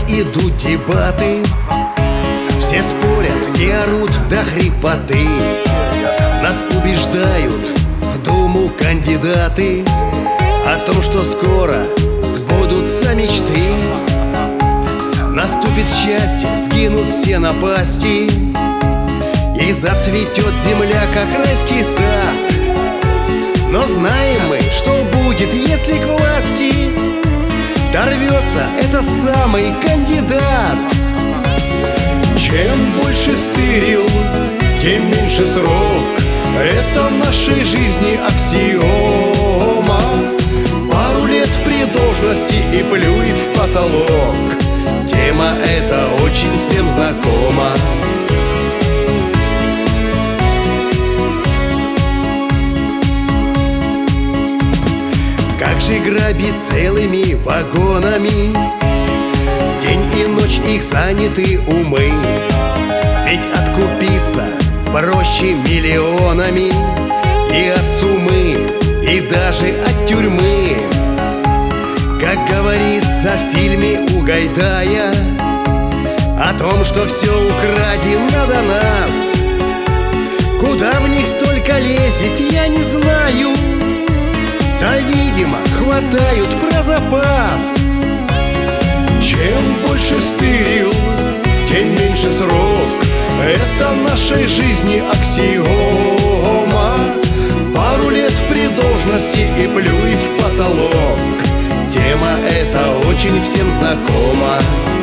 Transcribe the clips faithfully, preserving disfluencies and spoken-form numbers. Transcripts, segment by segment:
идут дебаты, все спорят и орут до хрипоты. Нас убеждают в Думу кандидаты о том, что скоро сбудутся мечты. Наступит счастье, сгинут все напасти, и зацветет земля, как райский сад. Но знаем мы, что будет, если к власти дорвется этот самый кандидат. Чем больше стырил, тем меньше срок. Это в нашей жизни аксиома. Пару лет при должности и плюй в потолок. Тема эта очень всем знакома. Как же грабить целыми вагонами, день и ночь их заняты умы. Ведь откупиться проще миллионами и от суммы, и даже от тюрьмы. Как говорится в фильме у Гайдая о том, что все украдено до нас. Куда в них столько лезет, я не знаю. Да, видимо, хватают про запас. Чем больше стырил, тем меньше срок. Это в нашей жизни аксиома. Пару лет при должности и плюй в потолок. Тема эта очень всем знакома.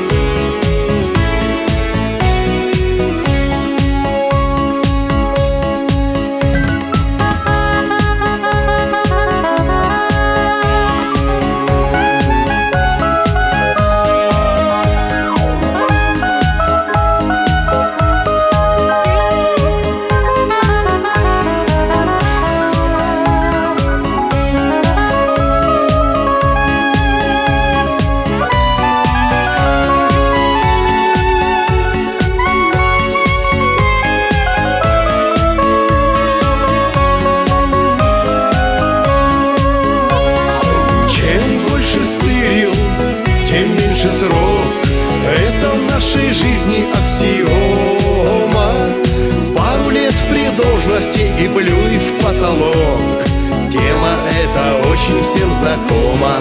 Тем меньше срок. Это в нашей жизни аксиома. Пару лет при должности и плюй в потолок. Тема эта очень всем знакома.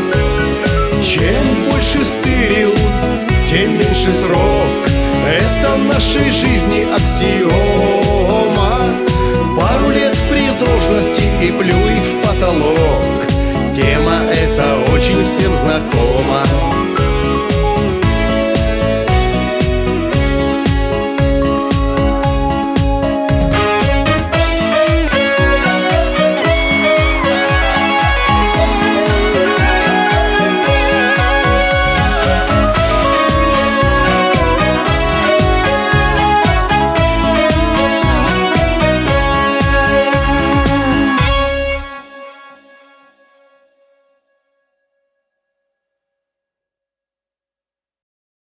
Чем больше стырил, тем меньше срок. Это в нашей жизни аксиома. Пару лет при должности и плюй в потолок. Тема эта очень всем знакома.